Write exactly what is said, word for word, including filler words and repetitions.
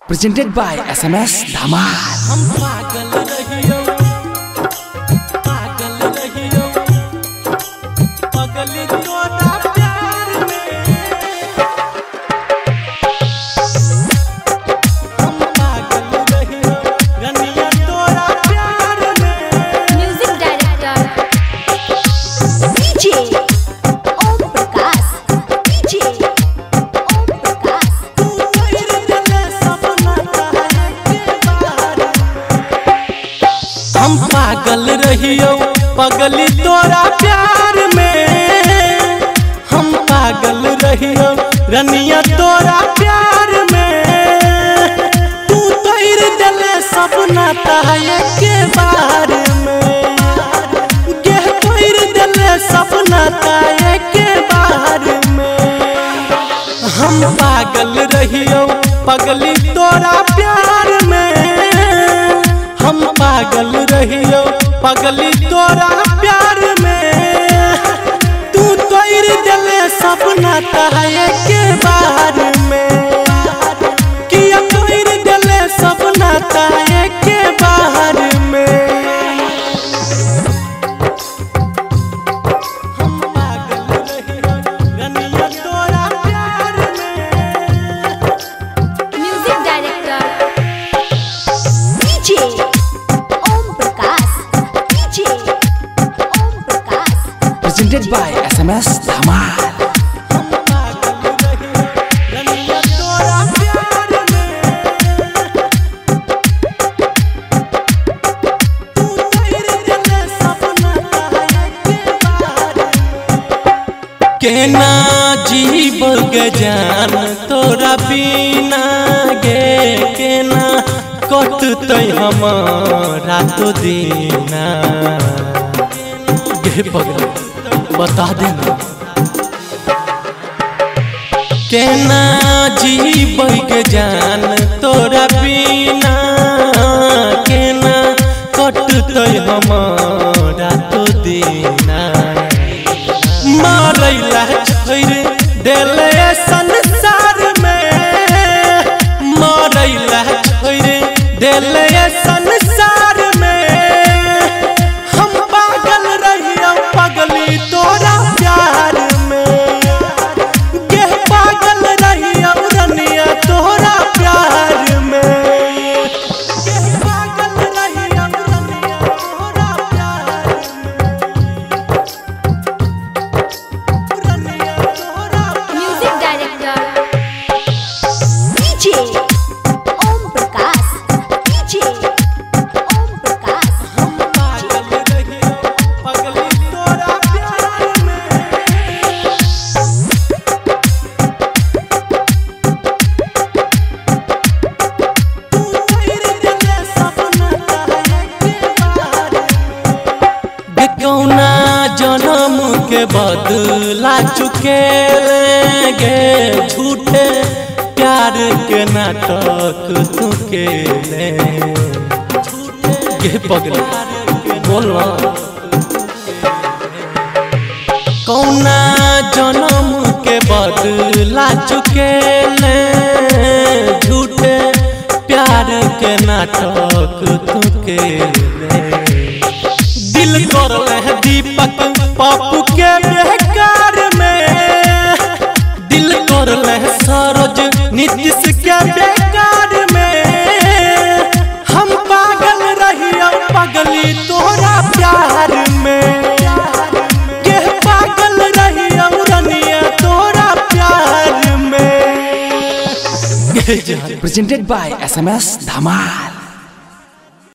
Presented by S M S Dhamal। हम पागल रहियो पागल रहियो पगली तोरा प्यार में हम पागल रहियो रनिया तोरा प्यार में। Music director DJ Om Prakash DJ Om Prakash तू तेरे दिल सपना है के बार हम पागल रहियो पगली तोरा प्यार में। हम पागल रहियो रनिया तोरा प्यार में। तू तेरे दिल सपना है के बार में गे तेरे दिल सपना है के बार में। हम पागल रहियो पगली तोरा प्यार में। हम पागल रहियो पगली तोरा प्यार में। तू तोर दिल सपना है के बार में किया तोर दिल सपना है के बार में। हम पागल रहियो रनिया तोरा प्यार में। Music director DJ Om Prakash DJ Om Prakash Presented by S M S Dhamal। हम पागल रहियो रनिया तोरा प्यार में। तू तेरे दिल सपना है के बार में केना जीव गे जान तोरा बिना गे केना कटतै हमारा तो दीना गे पगला बता देना केना जीव के जान तोरा बिना केना कटतै हमारा तो दीना। मारैला छोड़ देले संसार में मारैला छोड़ देले संसार में। हम पागल रहियो पगली तोरा प्यार में गे पागल रहियो रनिया तोरा प्यार में गे पागल रहियो रनिया तोरा प्यार में रनिया तोरा music director DJ Om Prakash DJ Om Prakash हम पागल रहियो पगली तोरा प्यार में। तू तेरे दिल सपना है के बार में कौना जन्म के बदला चुके गे झूठे प्यार के नाटक तू के ले गे पगला बोलवा कौना जन्म के बदला चुके ले झूठे प्यार के नाटक तू के ले। दिल कर ले दीपक पप्पू के बेकार में दिल कर ले सरोज नीतीश के बेकार में। हम पागल रहियो पगली तोरा प्यार में के पागल रहियो रनिया तोरा प्यार में। Presented by S M S Dhamal।